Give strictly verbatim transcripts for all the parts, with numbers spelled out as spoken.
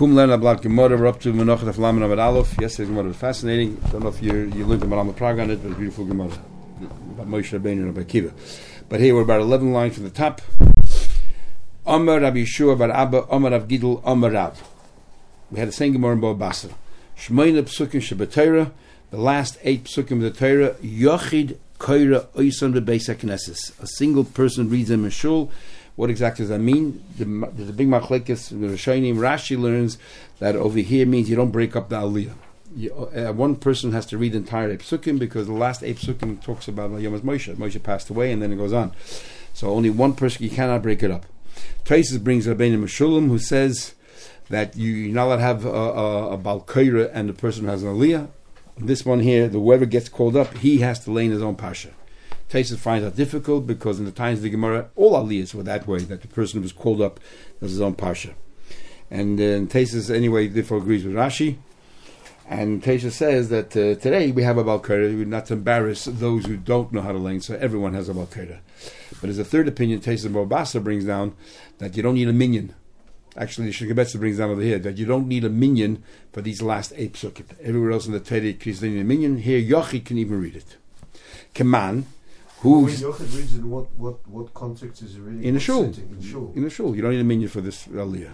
Kum learn about Gemara. We're up to Menachet of Laman Amud Aleph. Yesterday's Gemara was fascinating. I don't know if you you learned about Amud Prague on it, but it's a beautiful Gemara about Moshe Rabbeinu and about Kiva. But here we're about eleven lines from the top. Amar Rabbi Yeshua bar Abba, Amar Rav Gidl, Amar Rav. We had the same Gemara in Bo Basra. Shmoina psukim shebeTorah, the last eight psukim of the Torah. Yochid koira oisan bebeis hakneses. A single person reads them in shul. What exactly does that mean? The, there's a big machlekes. The Rishonim, Rashi learns that over here means you don't break up the aliyah. You, uh, one person has to read the entire eight psukim because the last eight psukim talks about Yom Moshe. Moshe passed away, and then it goes on. So only one person, you cannot break it up. Taisus brings Rabbeinu Meshulam, who says that you, you're not allowed to have a, a, a Bal Koira and the person who has an aliyah. This one here, the whoever gets called up, he has to lay in his own pasha. Taisus finds that difficult because in the times of the Gemara, all aliyahs were that way, that the person who was called up does his own pasha. And uh, Taisus, anyway, therefore agrees with Rashi. And Taisus says that uh, today we have a Bal Koira, we not to embarrass those who don't know how to lay, so everyone has a Bal Koira. But as a third opinion, Taisus Bo Basra brings down that you don't need a minyan. Actually, the Shulchan brings down over here that you don't need a minyan for these last eight psukim. Everywhere else in the Torah, you need a minyan. Here, Yochid can even read it. Keman, who when Yochid reads in what what what context is he reading? In a shul. In shul. In a shul. You don't need a minyan for this aliyah.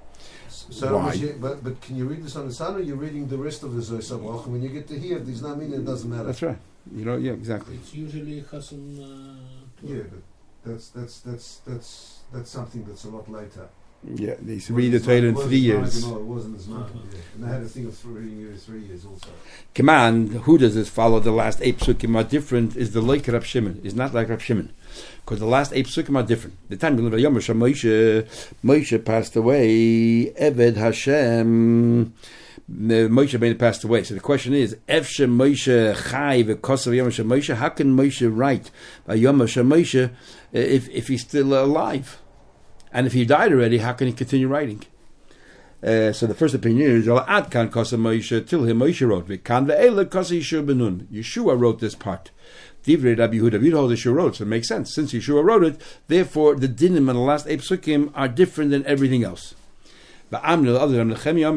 So Why? You, but but can you read this on the sun, or you're reading the rest of the Zohar Sabach? When you get to here, there's not minyan. It doesn't matter. That's right. You know, yeah, exactly. It's usually Chasam. Uh, yeah, but that's that's that's that's that's something that's a lot later. Yeah, they used to read the Torah in three years. No, it wasn't as much. Yeah. And I had a thing of reading it in three years also. Command, who does this follow? The last eight psukim are different. Is the like Rab Shimon? Is not like Rab Shimon, because the last eight psukim are different. The time you live at Yom Moshe, Moshe passed away. Eved Hashem. Moshe Rabbeinu passed away. So the question is, Efshe Moshe Chai v'Kosav Yom Moshe. How can Moshe write by Yom Moshe if if he's still alive? And if he died already, how can he continue writing? Uh, so the first opinion is Ad Kan Kosa Moshe till him Moshe wrote. V'kan ve'ele Kosa Yeshua Benun. Yeshua wrote this part. Divrei Rabbi Yehuda. Yehuda Yeshua wrote, so it makes sense. Since Yeshua wrote it, therefore the dinim and the last eight psukim are different than everything else. But Amnul other than Nechemia,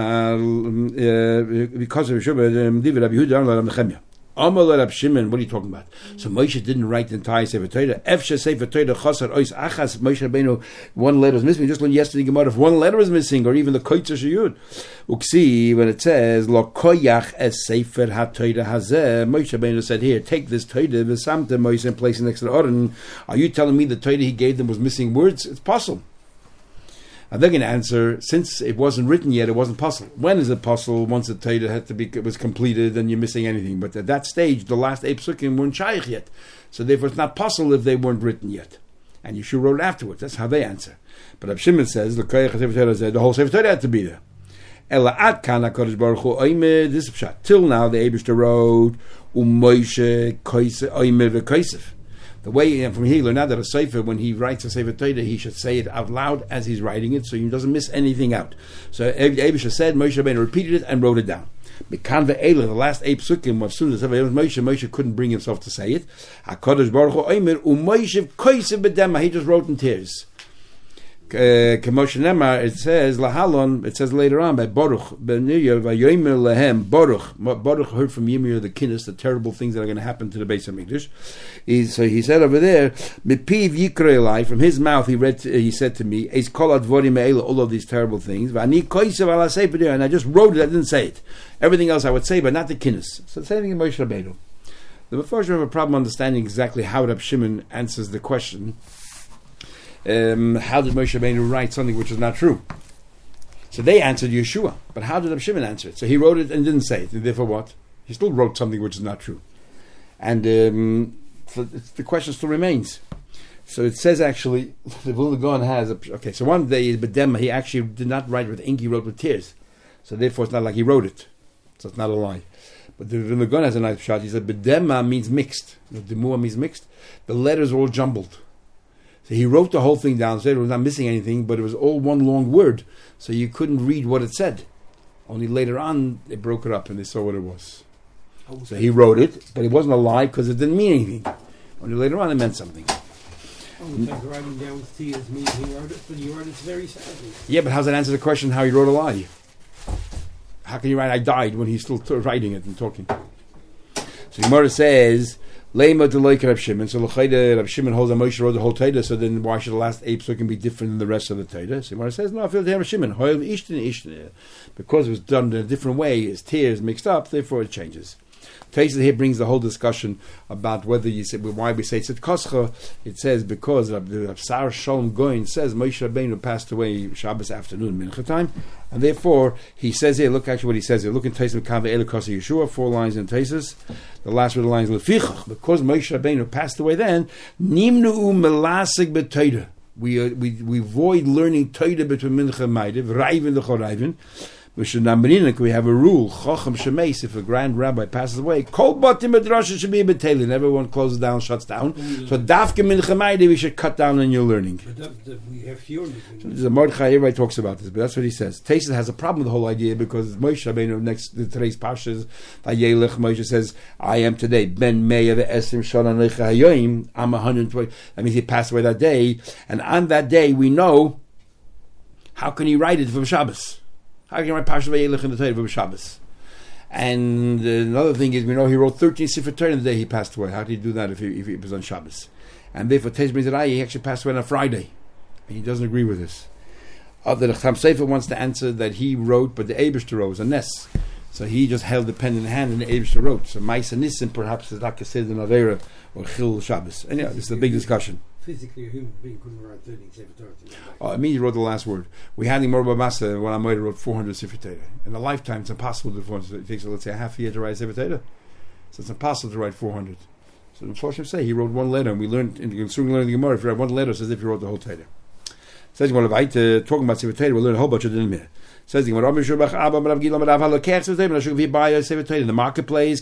because of Yeshua, Divrei Rabbi Yehuda Amnul Nechemia. Amal Rab Shimon, what are you talking about? So Moshe didn't write the entire Sefer Torah. Efshe Sefer Torah Chasar Ois Achas Moshe Rabbeinu. One letter is missing. We just learned yesterday Gemara. If one letter is missing, or even the Koitzer Sheyud, Uksi when it says Lo Koyach Es Sefer HaTorah Hazeh, Moshe Rabbeinu said, "Here, take this Torah, V'samte Moshe, and place it next to the Oren." Are you telling me the Torah he gave them was missing words? It's possible. And they're going to answer, since it wasn't written yet, it wasn't possible. When is it possible? Once the Torah had to be was completed, then you're missing anything. But at that stage, the last eight psukim weren't shaykh yet, so therefore it's not possible if they weren't written yet. And Yeshua wrote it afterwards. That's how they answer. But Rab Shimon says the whole Sefer Torah had to be there. Ela ad kan HaKadosh Baruch Hu oimed. This is pshat. Till now, the Eibishter wrote u'Moshe koisef oimed v'koisef. The way, and from here, learn now that a sefer, when he writes a sefer Torah, he should say it out loud as he's writing it, so he doesn't miss anything out. So Eibishter said, Moshe Rabbeinu repeated it and wrote it down. Mekan ve'ela, the last eight psukim, as soon as Moshe, Moshe couldn't bring himself to say it. HaKadosh Baruch Hu oimer u'Moshe koisev b'dema. He just wrote in tears. K'moshe Nemar, it says lahalon. It says later on by Baruch ben Nirya vayomer lehem Baruch. Baruch heard from Yirmiyah the Kinnis the terrible things that are going to happen to the Beis Hamikdash. He, so he said over there, mipiv yikra elai. From his mouth he read. He said to me, "Eis kol advorim me'ela." All of these terrible things. V'ani koisev ala sefer there, and I just wrote it. I didn't say it. Everything else I would say, but not the Kinnis. So the same thing in Moshe Rabbeinu. The Mefarshim have a problem understanding exactly how Rab Shimon answers the question. Um, how did Moshe Rabbeinu write something which is not true? So they answered Yeshua, but how did Rab Shimon answer it? So he wrote it and didn't say it, and therefore what? He still wrote something which is not true. And um, so it's, the question still remains. So it says actually, the Vilna Gaon has, a, okay, so one day, B'dema, he actually did not write with ink, he wrote with tears. So therefore it's not like he wrote it. So it's not a lie. But the Vilna Gaon has a nice shot. He said, B'dema means mixed. The Demua means mixed. The letters are all jumbled. So he wrote the whole thing down, said it was not missing anything, but it was all one long word, so you couldn't read what it said. Only later on, they broke it up and they saw what it was. So he wrote it, but it wasn't a lie because it didn't mean anything. Only later on, it meant something. Oh, it's like writing down with tears means he wrote it, but he wrote it very sadly. Yeah, but how does that answer the question how he wrote a lie? How can you write I died when he's still t- writing it and talking? So Gemara says, Lema de Leik Reb Shimon. So L'chayda Reb Shimon holds that Moshe wrote the whole Torah, so then why should the last eight psukim be different than the rest of the Torah? So Gemara says, no, I feel the Reb Shimon. Hoil Ishtin Ishtin. Because it was done in a different way, his tears mixed up, therefore it changes. Taisa here brings the whole discussion about whether you say why we say Tzit Koscha. It says because the Absar Shalom Goin says Moshe Rabbeinu passed away Shabbos afternoon mincha time, and therefore he says here. Look actually what he says here. Look in Taisa Mekave Elu Kosa Yeshua, four lines in Taisus. The last of the lines Lefichach, because Moshe Rabbeinu passed away then Nimnu Melasig B'Torah. We uh, we we avoid learning Torah between mincha and ma'ariv, Raivin the Chorayvin. We have a rule, Chacham Shemeis, if a grand rabbi passes away, Kol Batim Madrasha should be a betelin. Everyone closes down, shuts down. Mm-hmm. So Dafke Mincha Ma'ariv, we should cut down on your learning. But that, that we have fewer. There's a Mordechai, everybody talks about this, but that's what he says. Taisus has a problem with the whole idea because Moshe Rabbeinu, next to today's Pashas, Vayelech, Moshe says, I am today, Ben Meya ve'esim shana necha hayoim, I'm one hundred twenty. That means he passed away that day, and on that day we know, how can he write it from Shabbos? How can you write Parshat Vayelech in the Torah for Shabbos? And uh, another thing is, we know he wrote thirteen Sefer Torah in the day he passed away. How did he do that if he, if he was on Shabbos? And therefore, Teish Mizrahi, he actually passed away on a Friday. And he doesn't agree with this. Other Cham Sefer wants to answer that he wrote, but the Eibishter wrote was a Nes. So he just held the pen in the hand and the Eibishter wrote. So Maisa Nissen perhaps is like a Seder Avera or Chil Shabbos. And yeah, this is a big discussion. Physically, a human being couldn't write thirteen Sefer Torah. Oh, it means he wrote the last word. We had him more Masa when I might have wrote four hundred Sefer Torah. In a lifetime, it's impossible to do four hundred. It takes, let's say, a half a year to write Sefer Torah. So it's impossible to write four hundred. So unfortunately, say he wrote one letter, and we learned in the soon learn the Gemara. If you write one letter, it's as if you wrote the whole Torah. Says Gemara, uh, talking about Sefer Torah, we'll learn a whole bunch of it in a minute. Says the Gemara, in the marketplace,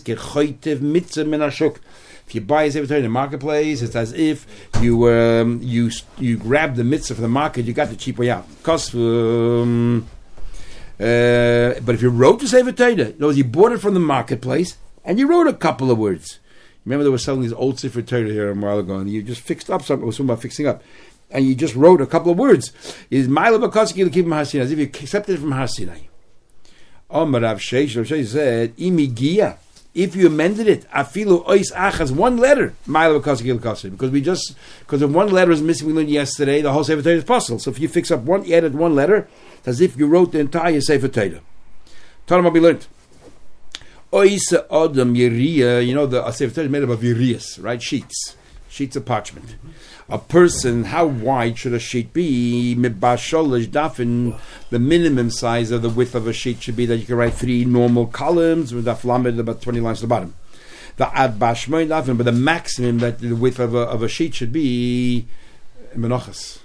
if you buy a Sefer Torah in the marketplace, it's as if you um, you you grab the mitzvah from the market, you got the cheap way out. Cost, um, uh, but if you wrote the Sefer Torah, in other words, you bought it from the marketplace and you wrote a couple of words. Remember, they were selling these old Sefer Torah here a while ago, and you just fixed up something. It was something about fixing up, and you just wrote a couple of words. Is Ma'ila B'Koski to keep Har Sinai, as if you accepted it from Har Sinai. Omar Rav Sheish, Rav Sheish said, Imigia. If you amended it, afilu ois achas, one letter, because we just because if one letter is missing, we learned yesterday, the whole Sefer Torah is possible. So if you fix up one, you added one letter, it's as if you wrote the entire Sefer Torah. Tell them what we learned. Ois adam yiriya, you know the Sefer Torah is made up of yiriyas, right? Sheets, sheets of parchment. Mm-hmm. A person, how wide should a sheet be? Mibasholish dafin, the minimum size of the width of a sheet should be that you can write three normal columns with a flamed about twenty lines to the bottom. The ad bashmoy dafin, but the maximum that the width of a, of a sheet should be menochas.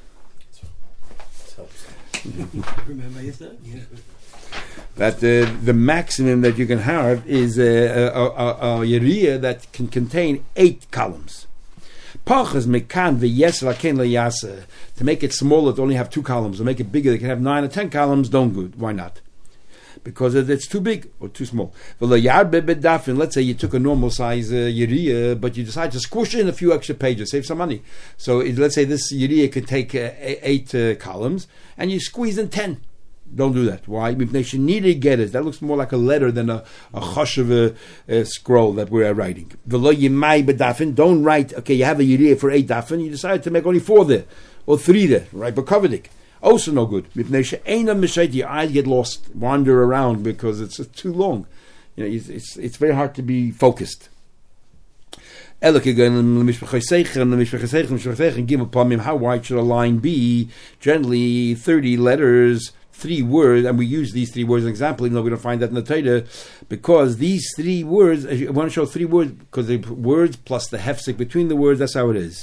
Remember yesterday? Yeah. That uh, the maximum that you can have is a, a, a, a yeriya that can contain eight columns. To make it smaller, to only have two columns. To make it bigger, they can have nine or ten columns. Don't good. Why not? Because it's too big or too small. Let's say you took a normal size uh, yeriya, but you decide to squish in a few extra pages, save some money. So it, let's say this yeriya could take uh, eight uh, columns, and you squeeze in ten. Don't do that. Why? Because you need to get it. That looks more like a letter than a, a choshev uh, scroll that we're writing. Don't write, okay, you have a yiriyah for eight dafin, you decide to make only four there, or three there, right? But kovedik. Also no good. Your eyes get lost, wander around because it's too long. You know, it's, it's, it's very hard to be focused. How wide should a line be? Generally, thirty letters, three words, and we use these three words as an example, even though we don't find that in the Torah, because these three words, I want to show three words, because the words plus the hefsek between the words, that's how it is.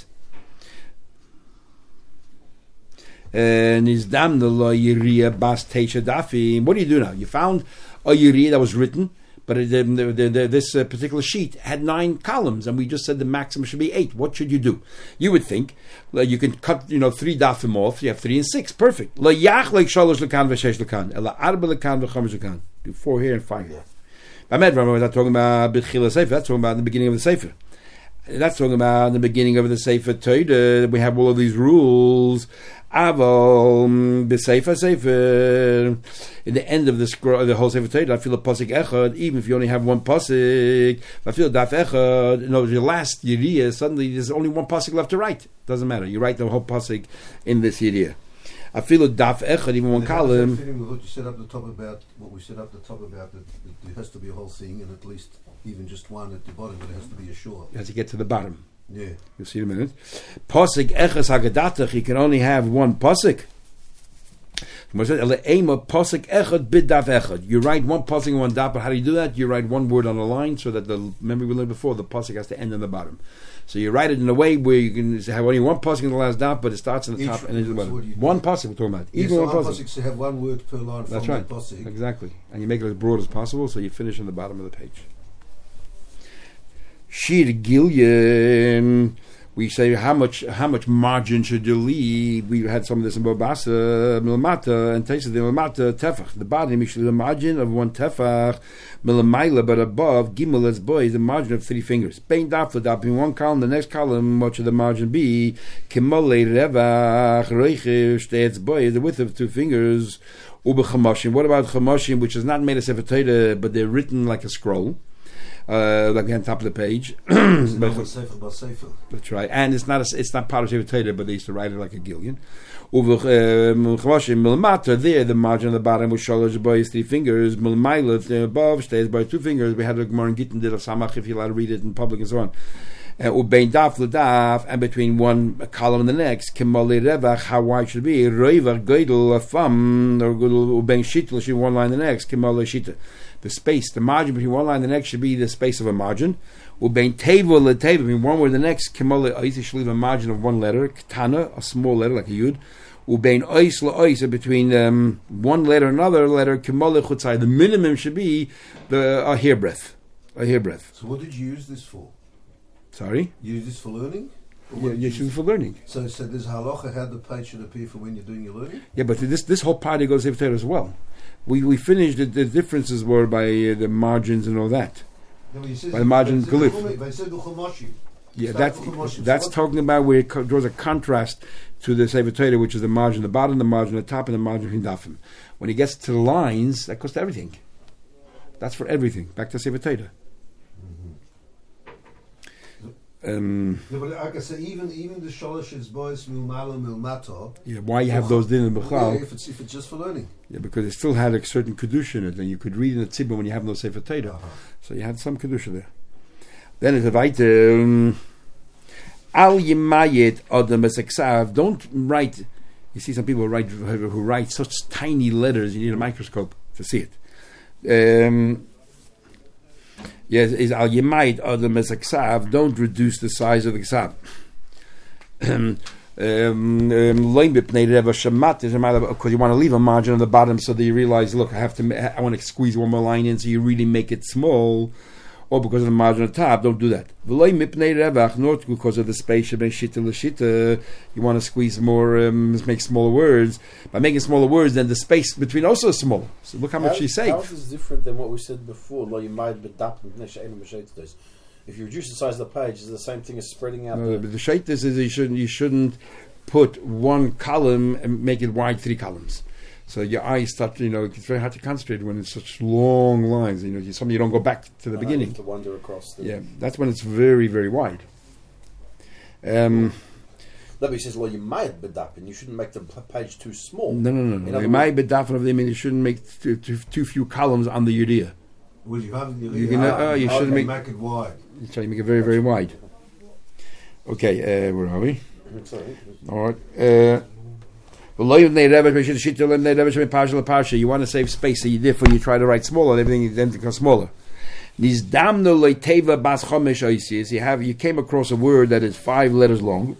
And is dam the lo yiriya bas teisha dafim. What do you do now? You found a yiriya that was written, but it, the, the, the, this uh, particular sheet had nine columns, and we just said the maximum should be eight. What should you do? You would think uh, you can cut, you know, three dafim off. You have three and six, perfect. Lo yach like shalosh lekan v'shesh lekan, ela arba lekan v'chamesh lekan. Do four here and five here. Bamed, we're not talking about b'tchila sefer. That's talking about the beginning of the sefer. That's talking about the beginning of the Sefer Torah. We have all of these rules. Aval b'Sefer Sefer. In the end of the scroll, the whole Sefer Torah, I feel a pasuk echad. Even if you only have one pasuk, I feel daf echad. You know, your last yiriyah, suddenly there's only one pasuk left to write. Doesn't matter. You write the whole pasuk in this yiriyah. I feel a daf echad, even one column. Fitting with what you said up the top about what we said up the top about that there has to be a whole thing, and at least even just one at the bottom, but it has to be a short. You have to get to the bottom. Yeah. You'll see in a minute. Pasuk echas hagadatach. You can only have one pasuk. You write one pasuk in one daf, but how do you do that? You write one word on a line so that the remember we learned before the pasuk has to end on the bottom. So you write it in a way where you can have only one pasuk in the last daf, but it starts in the Each top and ends at the so bottom. what One pasuk we're talking about. Yeah, Even so one one pasuk. pasuk to have one word per line. That's from right. that pasuk. Exactly, and you make it as broad as possible, so you finish on the bottom of the page. Shir Gillian. We say how much how much margin should you leave? We had some of this in Babasa, Milamata, and Taisa the Milamata Tefach. The bottom is the margin of one Tefach, Milamaila, but above Gimel as boy is the margin of three fingers. Bain daf daf in one column, the next column, what should the margin be? Kimole Revach Reichiv Shteitz boy is the width of two fingers. Ube Chamashim. What about Chamashim, which is not made of Sefer Torah, but they're written like a scroll? Uh, like on top of the page. But, Sefer Sefer. that's right, and it's not a, it's not part of Sefer Torah, but they used to write it like a gillion. Over there, the margin of the bottom was shalosh by three fingers. Milmaila above stays by two fingers. We had a Gemara and Gittin did of Samach if you're allowed to read it in public and so on. Ubein daf l'daf, and between one column and the next, kimali revach, how wide should it be? Roivach goydel a thumb, or ubein shitl should be one line and the next, kimali shita. The space, the margin between one line and the next should be the space of a margin. Ubein teva l'teva, between one word and the next, kimali ois should leave a margin of one letter, katana, a small letter like a yud. Ubein ois la'ois, between um, one letter and another letter, kimali chutzai. The minimum should be the a hairbreadth, a hairbreadth. So what did you use this for? Sorry? You use this for learning? Or Yeah, what did you you should use- for learning. So, so there's halacha how the page should appear for when you're doing your learning? Yeah, but this this whole party goes Sefer Torah as well. We we finished the, the differences were by uh, the margins and all that. No, but he says- By the margin but he said glyph. Chumay- but he said Chumashi. Yeah, Start that's with Chumashi. So that's what- talking about where it co- draws a contrast to the Sefer Torah, which is the margin at the bottom, the margin at the top, and the margin between dafim. When he gets to the lines, that goes to everything. That's for everything. Back to Sefer Torah. Um, Yeah, but like I say, even even the shalosh is boys milmala milmato. yeah, why you have those din in Yeah, Bechal? if it's if it's just for learning. Yeah, because it still had a certain kedusha in it, and you could read in the tzibur when you have no Sefer Torah. Uh-huh. So you had some kedusha there. Then it's a weiter. Al yimayit adam eseksav. Don't write. You see some people who write who write such tiny letters. You need a microscope to see it. Um, yes, is al yimayit adam eseksav. Don't reduce the size of the ksav. Um, because you want to leave a margin on the bottom so that you realize, look, I have to, I want to squeeze one more line in, so you really make it small, or because of the margin on the top. Don't do that. Not because of the space you want to squeeze more, um, make smaller words. By making smaller words, then the space between also is small. So look how much How- you save. How is this different than what we said before? Lo yimayid b'dap mipnei she'einu b'sheitos. If you reduce the size of the page, is it the same thing as spreading out No, the... but the shaitas is you shouldn't you shouldn't put one column and make it wide three columns. So your eyes start, you know, it's very hard to concentrate when it's such long lines. You know, you, some you don't go back to the Uh, beginning. To wander across the... Yeah, that's when it's very very wide. Um, No, but he says, lo yimayid b'dap, and you shouldn't make the p- page too small. no, no, no, In no. other It might be different of them, and you shouldn't make too, too, too few columns on the Yudea. Well, you have you, You can, uh, oh, you shouldn't okay, make- make it wide. You try to make it very very wide. Okay, uh, where are we? Sorry. All right. Uh, you want to save space, so you therefore you try to write smaller. Everything then becomes smaller. You have you came across a word that is five letters long.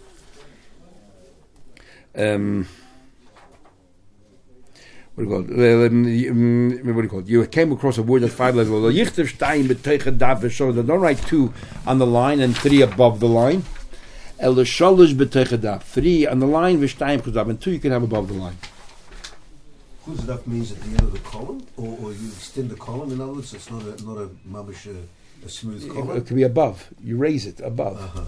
Um, what do you call it? Well, um, um, what do you call it? You came across a word that's five letters long. So don't write two on the line and three above the line. El shalosh b'teichadaf. Three on the line, v'shtayim chudaf, and two you can have above the line. Chuzadaf means at the end of the column, or, or you extend the column. In other words, it's not a not a mabish uh, A smooth It, column. it could be above. You raise it above. Uh-huh.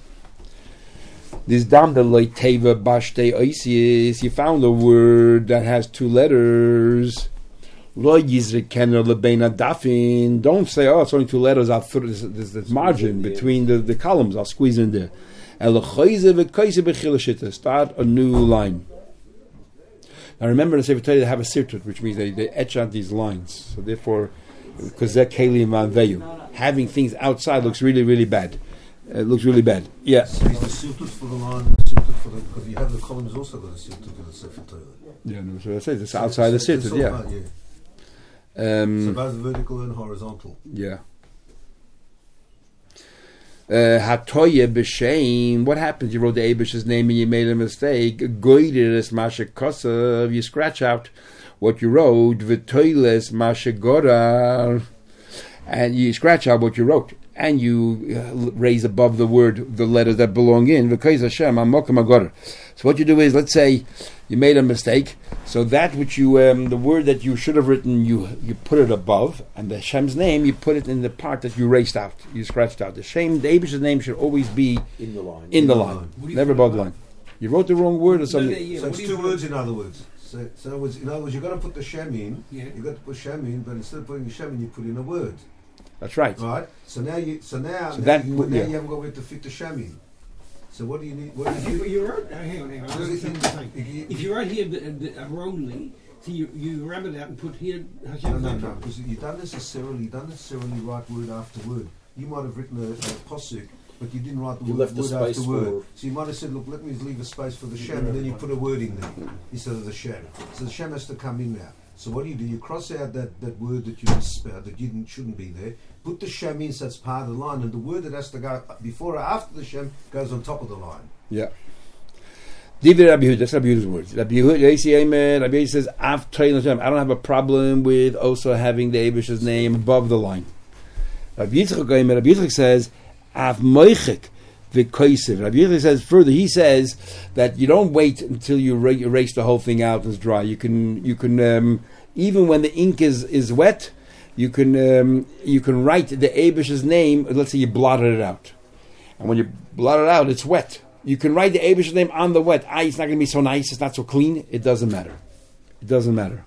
This dam the loiteva bashte oisius. You found a word that has two letters. Lo yizrikena lebeina dafin. Don't say, oh, it's only two letters. I'll throw this, this, this margin between the, the columns. I'll squeeze in there. Start a new line. Now remember, in the Sefer Torah they have a sirtut, which means they, they etch out these lines. So therefore, because they're kelim manveyu, having things outside looks really, really bad. It looks really bad. Yeah. So is the sirtut for the line and the sirtut for the... Because you have the columns also got a sirtut in the Sefer Torah. Yeah, no, so that's it. It's outside the So it's sirtut, all yeah. about- yeah. Um, So both vertical and horizontal. Yeah. Hatoye b'shein. What happens? You wrote the Abish's name and you made a mistake. Goyderes mashekosav. You scratch out what you wrote. V'toiles mashegorar. And you scratch out what you wrote. And you uh, raise above the word the letters that belong in. V'kois Hashem amokim agorar. So what you do is, let's say you made a mistake. So that which you, um, the word that you should have written, you you put it above, and the Hashem's name, you put it in the part that you erased out, you scratched out. The Shem, the Abish's name should always be In the line. in the the line, line. What do you never put above the above? line. You wrote the wrong word or something. No, yeah, So what it's do you two put- words in other words. So, so in other words, in other words, you've got to put the shem in. Yeah. You've got to put shem in, but instead of putting the shem in, you put in a word. That's right. Right? So now you, so now, So now, that you, would- now yeah. you haven't got where to fit the shem in. So what do you need? What do If you you, do? you wrote, oh, hang on, hang on. I Does it- understand what you're saying. if you- If you write here the, the, uh, wrongly, so you, you ram it out and put here No, Hashem's no, name. no, because you don't necessarily, you don't necessarily write word after word. You might have written a, a posuk, but you didn't write the You word, left the word space after word. for- So you might have said, look, let me leave a space for the shem, and then you put a word in there instead of the shem. So the shem has to come in now. So what do you do? You cross out that, that word that you misspelled, that you didn't, shouldn't be there. Put the shem in, so it's part of the line, and the word that has to go before or after the shem goes on top of the line. Yeah. David Rabbi Yehuda, that's Rabbi Yehuda's words. Rabbi Yehuda, Rabbi Yehuda says, I've trained Hashem. I don't have a problem with also having the Abish's name above the line. Rabbi Yitzchak, Rabbi Yitzchak says, I've moichik v'koisiv. Rabbi Yitzchak says further, he says that you don't wait until you ra- erase the whole thing out and it's dry. You can, you can, um, even when the ink is, is wet, you can, um, you can write the Abish's name. Let's say you blotted it out. And when you blot it out, it's wet. You can write the Abish's name on the wet. Ah, it's not going to be so nice. It's not so clean. It doesn't matter. It doesn't matter.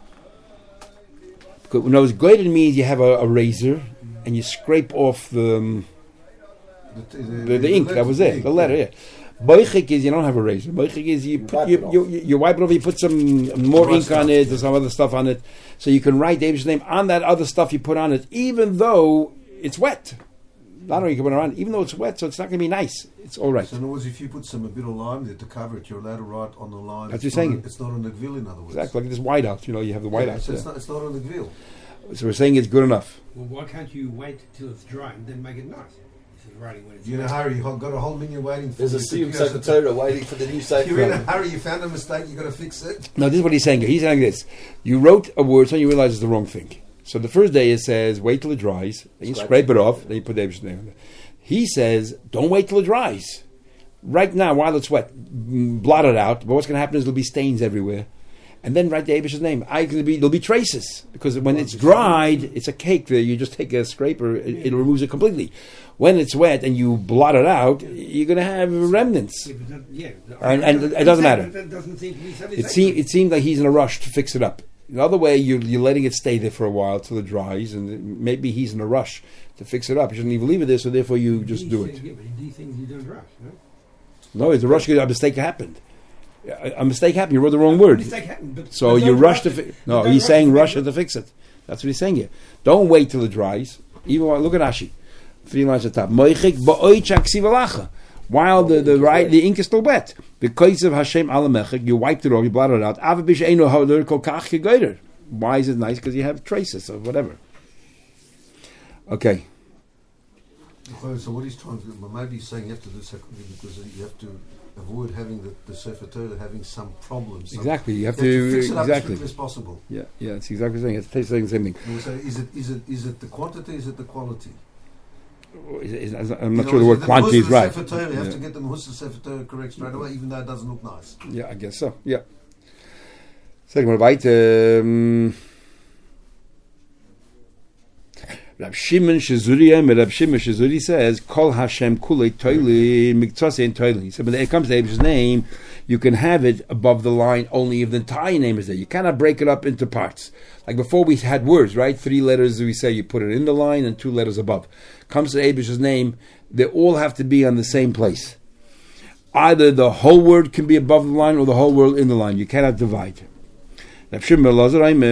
Because when I was graded means you have a, a razor and you scrape off the um, The, the, the ink. That was it. The letter. Yeah. Boichik is you don't have a razor. Boichik is you You put wipe you, it off. you, you, you wipe it off. You put some more More ink on stuff. it or some other stuff on it, so you can write the Abish's name on that other stuff you put on it, even though it's wet. Not only you can put it on, even though it's wet, so it's not going to be nice. It's all right. So in other words, if you put some a bit of lime there to cover it, you're allowed to write on the line. That's it's what you're not saying. A, it's not on the gvil, in other words. Exactly like this whiteout. You know, you have the Yeah, whiteout. so it's yeah. not, it's not on the gvil. So we're saying it's good enough. Well, why can't you wait till it's dry and then make it nice? Instead of writing when it's You're in a wet. hurry. You've got a whole million waiting for There's a you. Siyum So Sefer Torah waiting for the new Sefer. You're in a hurry. You found a mistake. You've got to fix it. No, this is what he's saying. He's saying this. You wrote a word, so you realize it's the wrong thing. So the first day it says, wait till it dries, then you Scrape scrape it. it off, then you put the Abish's name on it. He says, don't wait till it dries. Right now, while it's wet, mm, blot it out, but what's going to happen is there'll be stains everywhere. And then write the Abish's name. I can be, there'll be traces, because when it's dried, it's a cake there. You just take a scraper, it, it removes it completely. When it's wet and you blot it out, you're going to have remnants. Yeah, but that- yeah. And- and it doesn't matter. That doesn't seem to be It, satisfactory. seem, it seemed like he's in a rush to fix it up. The other way, you're, you're letting it stay there for a while till it dries, and maybe he's in a rush to fix it up. You shouldn't even leave it there, so therefore you just These do things- it. Yeah, but these things you don't rush. No? No, it's a rush because a mistake happened. A, a mistake happened. You wrote the wrong word. Mistake happened, but- So but you don't rush to it. fix. But No, don't he's saying to rush fix it to fix it. That's what he's saying here. Don't wait till it dries. Even while, look at Ashi, three lines at the top. Moichik ba'oichak sivalacha. While the the right the ink is still wet, because of Hashem alamechik, you wiped it off, you blotted it out. Avabish eino hoder kol kach gegoder. Why is it nice? Because you have traces of whatever. Okay. So what he's trying to do, well, maybe he's saying you have to do secondly because you have to avoid having the, the Sefer Torah having some problems. Some- Exactly. You have you to, fix it up as exactly. quickly as possible. Yeah, yeah. It's exactly the same. It's saying the same thing. And we say, is it is it is it the quantity? Is it the quality? Is- is- I'm not You sure know, the word the quantity is Musa right. Sefer Torah, you have Yeah. to get the Musa Sefer Torah correct straight away, even though it doesn't look nice. Yeah, I guess so. Yeah. Second one, weiter. Um, Rab Shimon Shezuri, Rab Shimon Shezuri says, Kol Hashem Kulei Toili, Miktsase Toili. He said, when it comes to Abish's name, you can have it above the line only if the entire name is there. You cannot break it up into parts. Like before we had words, right? Three letters, we say you put it in the line and two letters above. Comes to Abish's name, they all have to be on the same place. Either the whole word can be above the line or the whole word in the line. You cannot divide. You don't write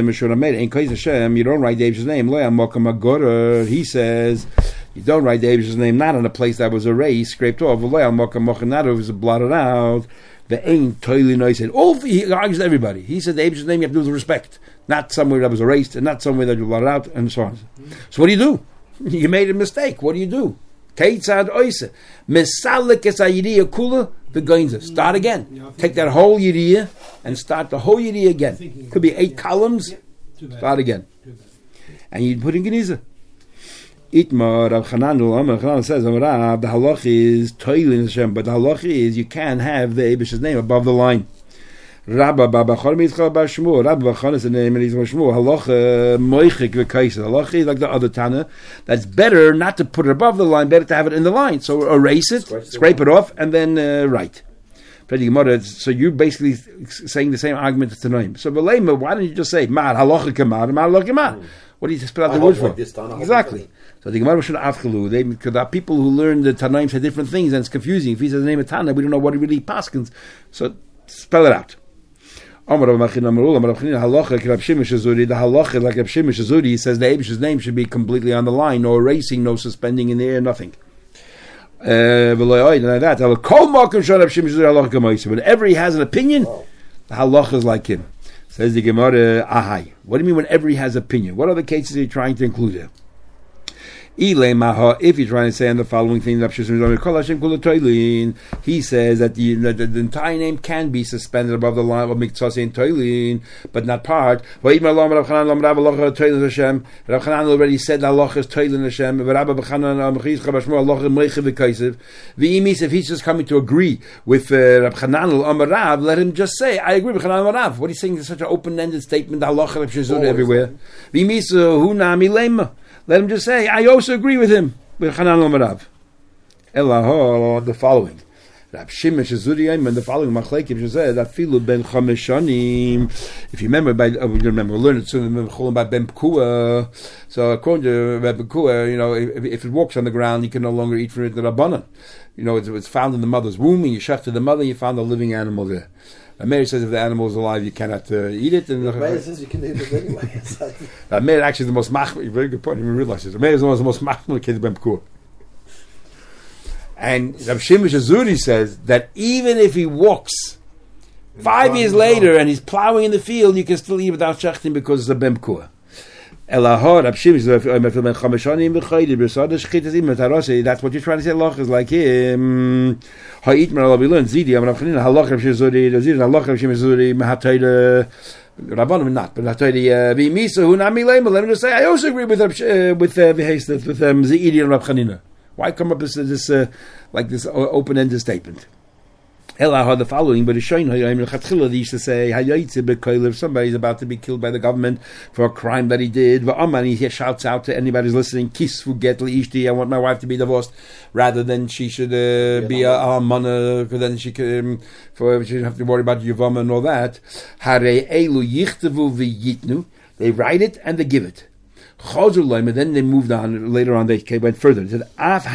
David's name. He says you don't write David's name not on a place that was erased, scraped off. Not it was blotted out. The ain't toiling nice and all. He argues with everybody. He said David's name you have to do with respect, not somewhere that was erased and not somewhere that you blotted out, and so on. So what do you do? You made a mistake. What do you do? Keitzad oise misalik es ayidiyah kula the goinza. Start again. Yeah, take that whole yidiyah and start the whole yidiyah again. Could be eight yeah. columns. Yeah. Start again, and you put in geniza. Itmar Rav Chananel Amar Chanan says Amar the halach is toilin Hashem, but the halach is you can have the Abish's name above the line. Rabba Baba Chol Mitzchal Bar Shmuel. Rabba Chol is the name and he's Shmuel. Halacha moichik v'kaisa. Halacha is like the other Tana. That's better not to put it above the line. Better to have it in the line. So erase it, scrape, scrape it off, and then uh, write. So you're basically saying the same argument as Tanoim. So Belema, why don't you just say Mar Halacha Kamar Mar Halacha Kamar? What do you spell out the word for? Like this, exactly. So the Gemara should avchalu. They because there are people who learn the Tanoim say different things and it's confusing. If he says the name of Tana, we don't know what he really paskins. So spell it out. The halacha like Rab Shimon Shezuri, he says the Abish's name should be completely on the line, no erasing, no suspending in the air, nothing. Uh, whenever he has an opinion, the halacha is like him. Says the Gemara, ahai. What do you mean whenever he has opinion? What other cases are you trying to include here? If you're trying to say on the following thing, he says that the, the, the entire name can be suspended above the line of Miktsase and Toilin, but not part. Rav Chanan already said that Allah is Toilin Hashem. If he's just coming to agree with uh, Rav Chanan, let him just say, I agree with Chanan Rav. What he's saying is such an open-ended statement, Allah everywhere. Let him just say, I also agree with him, with Chanan Amarav. Elaho, the following. Rab Shimon Shezuri, and the following Machleikim says that Filu ben Chameshanim. If you remember, by uh, you remember, we learned it soon about Ben Pekua. So according to Ben Pekua, you know, if, if it walks on the ground, you can no longer eat from it the Rabbanan. You know, it was found in the mother's womb, and you shechted the mother, and you found a living animal there. And Meir says if the animal is alive, you cannot uh, eat it. And Meir says you can eat it anyway. uh, Meir actually is the most machmir. Very good point. You didn't realize this. Meir is the most machmir kid Ben Pekua. And Rab Shimon Shezuri says that even if he walks five years later and he's plowing in the field, you can still eat without shechting because it's a Ben Pekua. Elahor Rab Shimon says that's what you're trying to say. Allah is like him. Ha'it Mar we learn Zidi. I'm Rab Chanina. Halach Rab Shimon Zidi. Halach Rab Shimon Zidi. Mahatayda Rabbanim not, but Mahatayda V'Misa Hu Nami Leima. Let me just say I also agree with uh, with uh, with um, Zidi and Rab Chanina. Why come up with this uh, like this open-ended statement? Ella the following, but it's showing they used to say if somebody's about to be killed by the government for a crime that he did, he shouts out to anybody who's listening, I want my wife to be divorced, rather than she should uh, be a almana, because then she could, for she doesn't have to worry about Yavama and all that. They write it and they give it. And then they moved on. Later on, they went further. They said,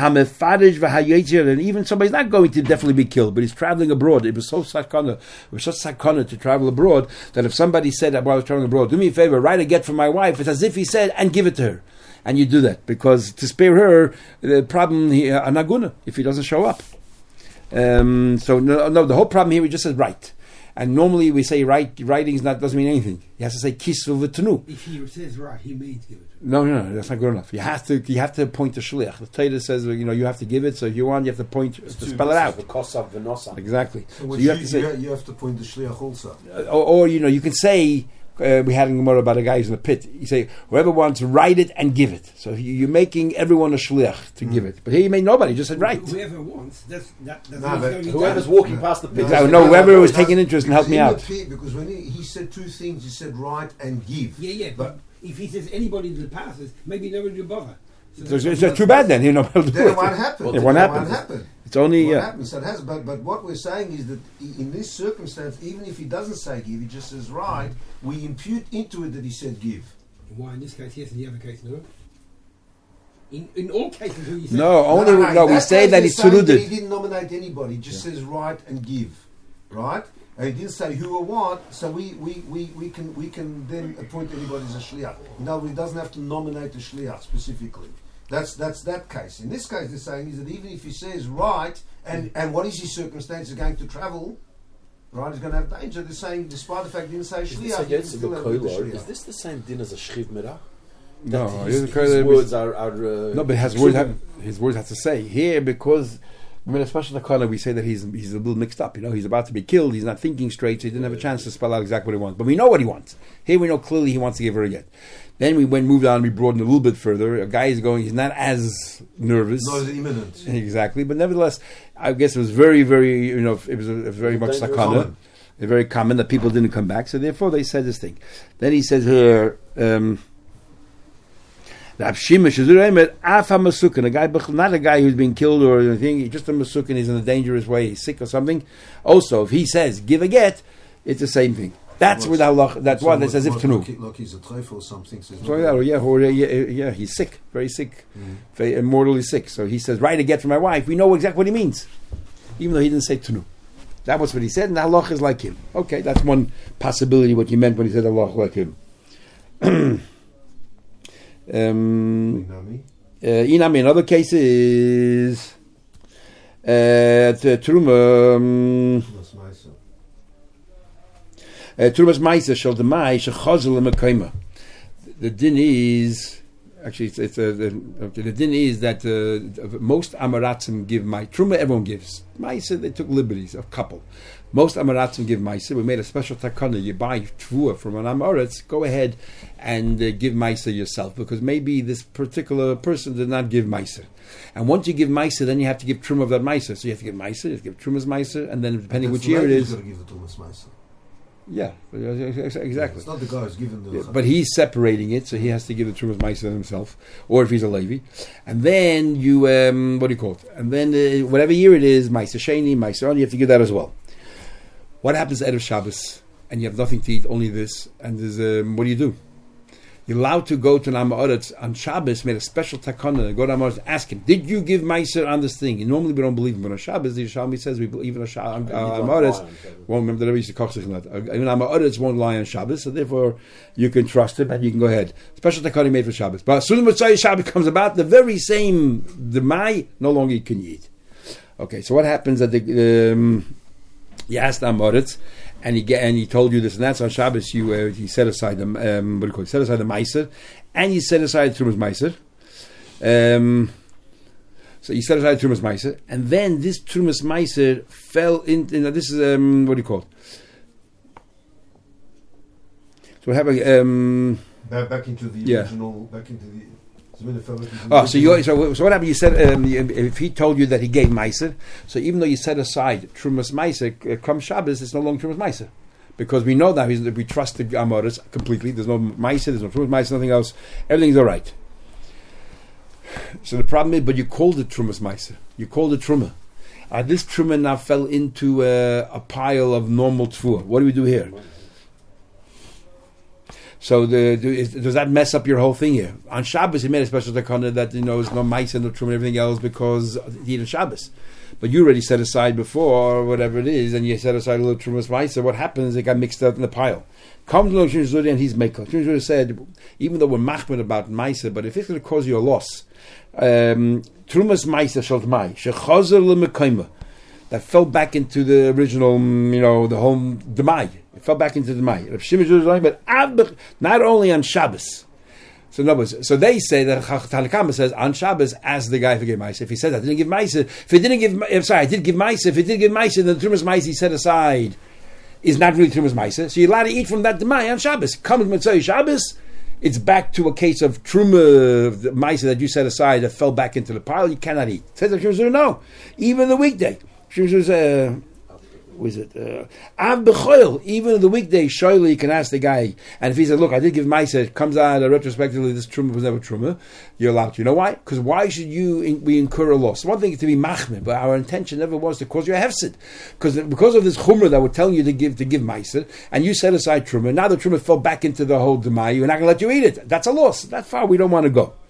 and even somebody's not going to definitely be killed, but he's traveling abroad. It was so sakana, it was such sakana to travel abroad that if somebody said, while I was traveling abroad, do me a favor, write a get for my wife, it's as if he said, and give it to her. And you do that, because to spare her, the problem, he, uh, anaguna, if he doesn't show up. Um, so, no, no, the whole problem here, we just said write. And normally we say write, writing is not, doesn't mean anything. He has to say kisvu v'tenu. If he says right, he means give it. No, no, no, that's not good enough. You have to, you have to appoint a shliach. The Torah says, you know, you have to give it. So if you want, you have to point it's to spell it out. Exactly. So, so you, you have to say, you have to point the shliach also. Uh, or, or you know, you can say uh, we had in Gemara about a guy who's in the pit. You say, whoever wants, write it and give it. So you- you're making everyone a shliach to give it. But here you made nobody, you just said right. Whoever wants, that's that. That's No, what's but going to be Whoever's done. walking past the pit. Exactly. No, whoever was taking interest and helped me in out. the pit, because when he, he said two things, he said write and give. Yeah, yeah. But if he says anybody that passes, maybe nobody will bother. So So it's, that's- it's too bad then. You know, do Then it. what happened? It won't Then happen. What happened? It's only What yeah. happens? So it has, but but what we're saying is that i- in this circumstance, even if he doesn't say give, he just says right. We impute into it that he said give. Why in this case yes, in the other case no. In in all cases, who you say No, only no. in we that say case, that he's it's saying that He suruded. didn't nominate anybody. He just says write and give, right? And he didn't say who or what. So we, we, we, we can we can then appoint anybody as a shliach. No, he doesn't have to nominate a shliach specifically. That's that's that case. In this case, they're saying is that even if he says right, and, and what is his circumstance? He's going to travel, right? He's going to have danger. They're saying, despite the fact he didn't say Is this shliach, a he can Yetzer still have the B'Koilor? shliach. Is this the same din as a Shchiv Merach? No, That his, his- his words are... are uh, No, but it has true. words. Have, his words have to say here because. I mean, especially the Kana, we say that he's he's a little mixed up. You know, he's about to be killed. He's not thinking straight. So he didn't have a chance to spell out exactly what he wants. But we know what he wants. Here we know clearly he wants to give her a get. Then we went moved on. We broadened a little bit further. A guy is going. He's not as nervous. Not as imminent. Exactly, but nevertheless, I guess it was very, very, you know, it was a, a very much Dangerous. sakana, Common. a very common that people didn't come back. So therefore, they said this thing. Then he says here, um, Rab Shimish is Af HaMasukin, a guy, not a guy who's been killed or anything, just a Masukin, he's in a dangerous way, he's sick or something. Also, if he says give a get, it's the same thing. That's What's- with Allah. That's So why that's as if what- to know. Like, like he's a treif or something. Says So yeah, or yeah, or, yeah, yeah, he's sick, very sick, very mortally sick. So he says, "Write a get for my wife." We know exactly what he means, even though he didn't say tunu. That was what he said, and Allah is like him. Okay, that's one possibility. What he meant when he said Allah like him. um, Inami. uh, Inami, in other cases, uh, t- Truma, um, That's nice. uh, Trumas Maisa shall demai shechazel lemekayma. The din is actually it's, it's a, the, okay, the din is that uh, most Amaratzim give my Truma. Everyone gives Maisa. They took liberties, a couple. Most Amaratzim give Maisa. We made a special takana. You buy Tvua from an Amaretz, go ahead and uh, give Maisa yourself because maybe this particular person did not give Maisa. And once you give Maisa, then you have to give Truma of that Maisa. So you have to give Maisa, you have to give Truma's Maisa, and then depending That's which the year it lady is. who's got to give the Thomas Meiser. Yeah, exactly. It's not the guy who's given the. Yeah, but he's separating it, so he has to give the Trumas Meiser himself, or if he's a Levi. And then you, um, what do you call it? And then uh, whatever year it is, Meiser Sheni, Meiser On, you have to give that as well. What happens at Erev Shabbos, and you have nothing to eat, only this, and there's, um, what do you do? You're allowed to go to Nama Oretz on Shabbos, made a special takana, go to Nama Oretz, ask him, did you give Meiser on this thing? And normally we don't believe him, but on Shabbos, the Yerushalmi says we believe in a Shabbos, uh, Nama Oretz, won't remember that I used to koch sich not. Even Nama Oretz won't lie on Shabbos, so therefore you can trust him and you can go ahead. Special takana made for Shabbos. But as soon as Motzai Shabbos comes about, the very same, the Mai, no longer can you eat. Okay, so what happens at the, um, you asked Amoritz, and he get, and he told you this and that. So on Shabbos, you uh, he set aside the um, what do you call it? Set aside the meiser, and you set aside Trumas meiser. Um, so you set aside Trumas meiser, and then this Trumas meiser fell in. You know, this is um, what do you call it? So we have a. Um, back, back into the Yeah. original. Back into the. Oh, so you so, so what happened? You said um, if he told you that he gave meiser, so even though you set aside trumas meiser, uh, come Shabbos, it's no longer trumas meiser, because we know now he's, we trust the Amoris completely. There's no meiser, there's no trumas meiser, nothing else. Everything's all right. So the problem is, but you called it trumas meiser. You called it truma. Uh, this truma now fell into uh, a pile of normal tfuah. What do we do here? So the, do, is, does that mess up your whole thing here? On Shabbos, he made a special takana that you know there's no mice and no truma and everything else because he did Shabbos. But you already set aside before or whatever it is, and you set aside a little trumas mice. So what happens? It got mixed up in the pile. Comes along Shimon Zuri and he's makel. Shimon Zuri said, even though we're machmir about mice, but if it's going to cause you a loss, um, trumas mice shalt mai shechazer lemekayma that fell back into the original, you know, the home demai. It fell back into the demai. But not only on Shabbos. So in other words, so they say that Tanakama says on Shabbos, ask the guy if he gave ma'aseh. If he said I didn't give ma'aseh, if he didn't give, I'm sorry, I did give ma'aseh. If he did give ma'aseh, then the trumas ma'aseh he set aside is not really Trumas Maisa, so you're allowed to eat from that Demai on Shabbos. Comes Mitzvah Shabbos, it's back to a case of Truma Maisa that you set aside that fell back into the pile, you cannot eat. Says the Shimshuzuri, no. Even the weekday. Shimshuzuri, uh, was it uh, Av B'choil, even the weekday, surely you can ask the guy, and if he says, look, I did give Maisa, it comes out uh, retrospectively, this Truma was never Truma, you're allowed to. You know why? Because why should you in, we incur a loss? One thing is to be machmir, but our intention never was to cause you a hefsid. Because because of this chumrah that we're telling you to give to give Maisa, and you set aside Truma, now the Truma fell back into the whole Demai, we're not going to let you eat it. That's a loss. That far we don't want to go.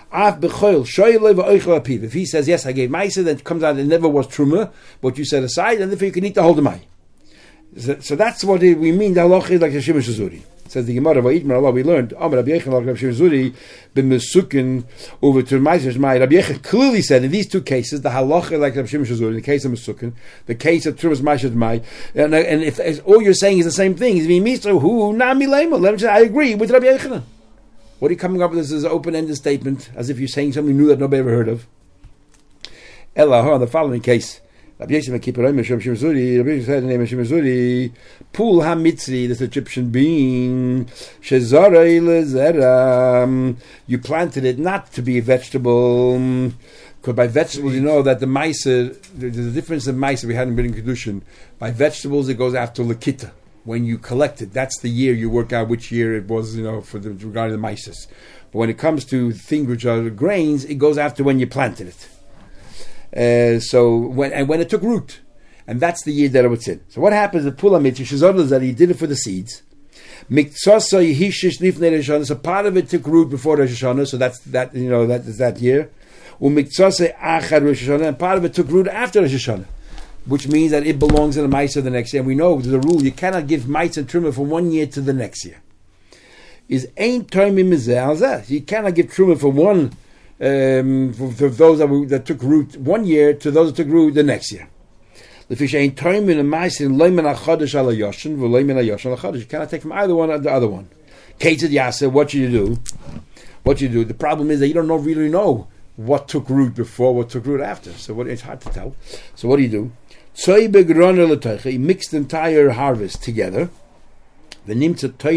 If he says, yes, I gave Maisa, then it comes out it never was Truma, but you set aside, and therefore you can eat the whole Demai. So, so that's what it, we mean, the halach is like the Shimshuzuri. Says the Gemara, we learned, Rabbi Yechon over to Maisa. Rabbi Yechon clearly said in these two cases, the halach is like the Shimshuzuri, in the case of Mesukin, the case of Trumas Maisa, and, and if, if all you're saying is the same thing, is being Misra, who, Nami Lema, let me say, I agree with Rabbi Yechon. What are you coming up with? This is an open-ended statement, as if you're saying something new that nobody ever heard of. Ella, the following case, Rabbi Yosef Kippurayim Hashem Shimzuri, Rabbi Yosef said in the name of Shimzuri, Pul HaMitzri, this Egyptian being, Shezara Ilezera, you planted it not to be a vegetable, because by vegetables you know that the Maisa, there's a difference in Maisa we had in B'nai Kedushin. By vegetables it goes after Lakita. When you collect it, that's the year you work out which year it was, you know, for the regarding the Mises. But when it comes to things which are grains, it goes after when you planted it. Uh, so when and when it took root, and that's the year that it was in. So what happens at Pulamit is that he did it for the seeds. So part of it took root before Rosh Hashanah, so that's that you know that is that year. And part of it took root after Rosh Hashanah, which means that it belongs in the Maisa the next year. And we know there's a rule, you cannot give Maisa and Truma from one year to the next year. Is ain't timing mizeh. You cannot give Truma from one, um, for, for those that, were, that took root one year to those that took root the next year. The fish ain't timing a Maisa in loyman achadash ala yoshin, v'loyman ayoshin ala chadash. You cannot take from either one or the other one. Kated Yasa, what should you do? What should you do? The problem is that you don't know, really know what took root before, what took root after. So what, it's hard to tell. So what do you do? He mixed the entire harvest together. And then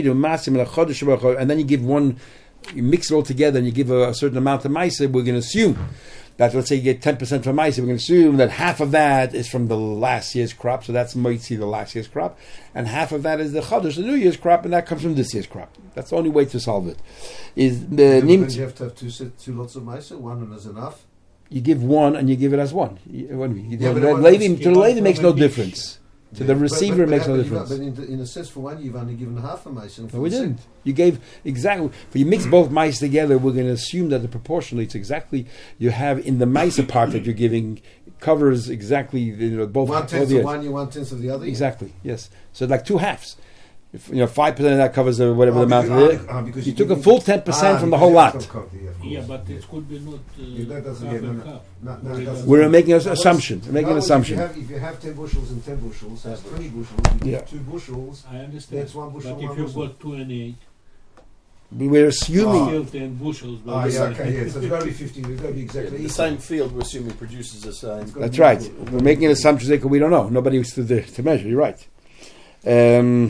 you give one, you mix it all together and you give a, a certain amount of maisa. We're going to assume that, let's say you get ten percent from maisa, we're going to assume that half of that is from the last year's crop, so that's moitzi, the last year's crop, and half of that is the chodesh, the new year's crop, and that comes from this year's crop. That's the only way to solve it. Is the nimt, you have to have two, two lots of maisa, one is enough? You give one and you give it as one. You, what do you mean? Yeah, the lady, to the lady makes no difference. To Yeah, the but- receiver but- but makes how- no but difference. But in, the, in a sense, for one, you've only given half a mace. And for No, we the didn't. second- You gave exactly. If you mix both mice together, we're going to assume that the proportionally it's exactly you have in the mice part that you're giving covers exactly you know both. One both tenth the of edge. one, you one tenth of the other. Exactly. Yes. So like two halves. If, you know, five percent of that covers uh, whatever Oh, the amount because- of it. ah, because You you took a didn't- full ten percent Ah, from the because whole you lot. have some coffee, yeah, of Yeah, course. but it could be not. Uh, Yeah, that doesn't half get- no, and no. half. No, no, Or it it doesn't. We're making an No, assumption. We're making an no, assumption. If you, have, if you have ten bushels and ten bushels, that's twenty bushels. You Yeah. give two bushels. I understand. That's one bushel, But if one you've bushel. got two and eight, We're assuming. still ten bushels. but Ah, it's yeah, like- okay, yeah. So it's got to be fifty. It's got to be exactly the equal. same field, we're assuming, produces the same. It's gotta That's be right. equal. We're making an assumption that we don't know. Nobody was there to measure. You're right. Um,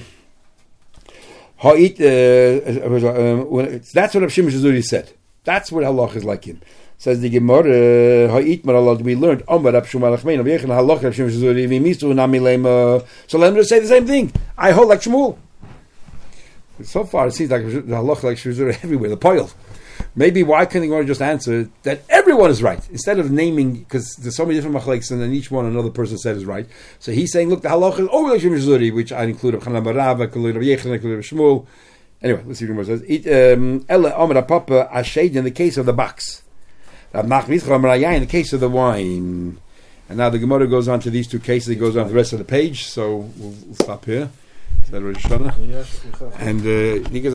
Ha'it, uh, um, when- that's what Rav Shimon Shizuri said. That's what halach is like him. Says the Gemara, Ha'it marallah, we learned, Omar Rav Shmuel Achmein, Rav Yechon halach Rav Shimon Shizuri, v'imistu nami lema. So let him just say the same thing. I hold like Shmuel. So far, it seems like the halach like Shizuri everywhere, the poil. Maybe why couldn't the Gemara just answer that everyone is right instead of naming, because there's so many different machlekes and then each one another person said is right. So he's saying, look, the halach is over like Shimon Shizuri, which I include Rav Chanan Barav, I include Rav Yechon, I include Rav Shmuel. Anyway, let's see what the Gemara says. It, um, Ella Amar Papa Ashade in the case of the box. Rav Nachman Yitzchak Amar Ayayin in the case of the wine. And now the Gemara goes on to these two cases. It goes on to the rest of the page. So we'll, we'll stop here. Is that Rosh Hashanah? Yeah, And uh, he goes